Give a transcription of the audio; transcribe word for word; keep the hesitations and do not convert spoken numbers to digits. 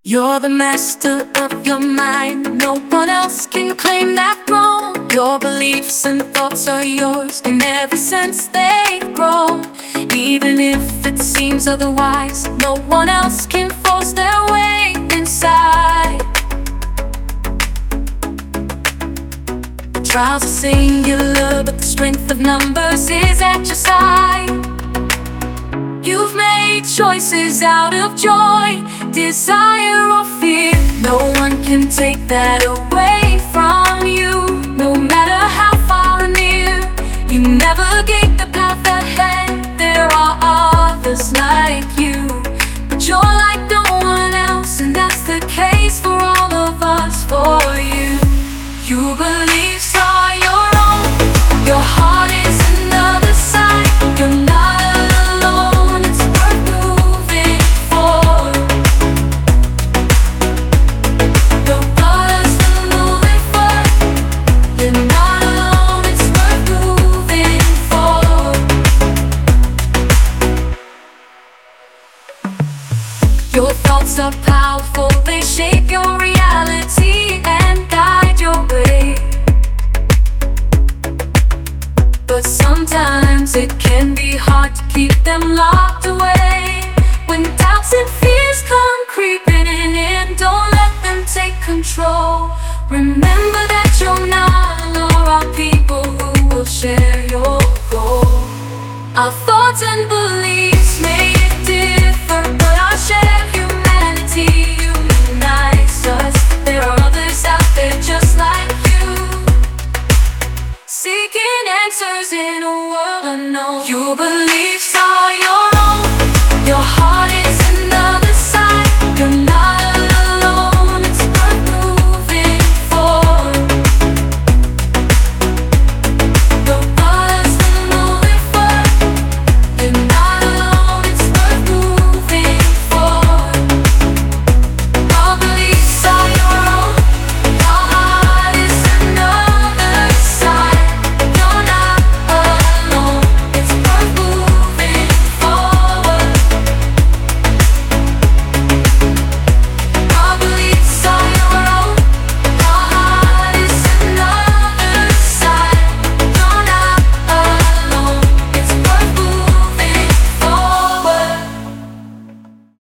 You're the master of your mind. No one else can claim that role. Your beliefs and thoughts are yours, in every sense they grow. Even if it seems otherwise, no one else can force their way inside. The trials are singular, but the strength of numbers is at your side. You've made choices out of joy, desire or fear. No one can take that away from you, no matter how far or near. You navigate the path ahead, there are others like you, but you're like no one else, and that's the case for all of us. For you, your beliefs are your own, your heart is another side. You're not alone, it's worth moving for. The waters will move it for. You're not alone, it's worth moving for. Your thoughts are powerful, they shape your reality and guide your way. But sometimes it can be hard to keep them locked away. When doubts and fears come creeping in, don't let them take control. Remember that you're not alone, there are people who will share your goal. Our thoughts and beliefs may